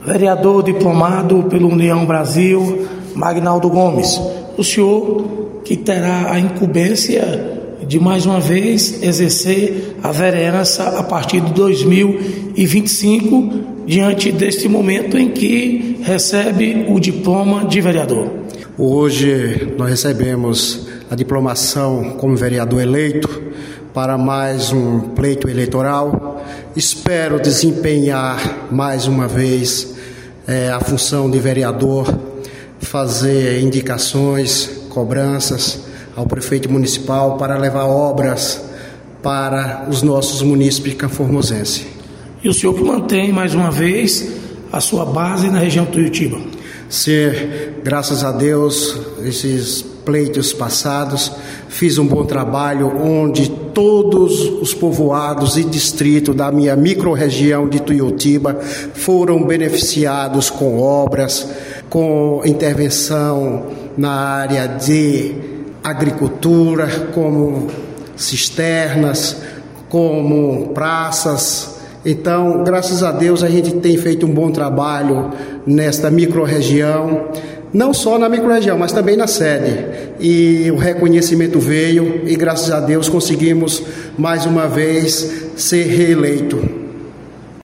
Vereador diplomado pela União Brasil, Magnaldo Gomes, o senhor que terá a incumbência de mais uma vez exercer a vereança a partir de 2025, diante deste momento em que recebe o diploma de vereador. Hoje nós recebemos a diplomação como vereador eleito para mais um pleito eleitoral. Espero desempenhar mais uma vez a função de vereador, fazer indicações, cobranças ao prefeito municipal para levar obras para os nossos munícipes de Campo Formosense. E o senhor que mantém mais uma vez a sua base na região de Tuiutiba? Sim, graças a Deus, esses pleitos passados, fiz um bom trabalho onde todos os povoados e distritos da minha microrregião de Tuiutiba foram beneficiados com obras, com intervenção na área de agricultura, como cisternas, como praças. Então, graças a Deus, a gente tem feito um bom trabalho nesta microrregião, não só na microrregião, mas também na sede. E o reconhecimento veio e, graças a Deus, conseguimos mais uma vez ser reeleito.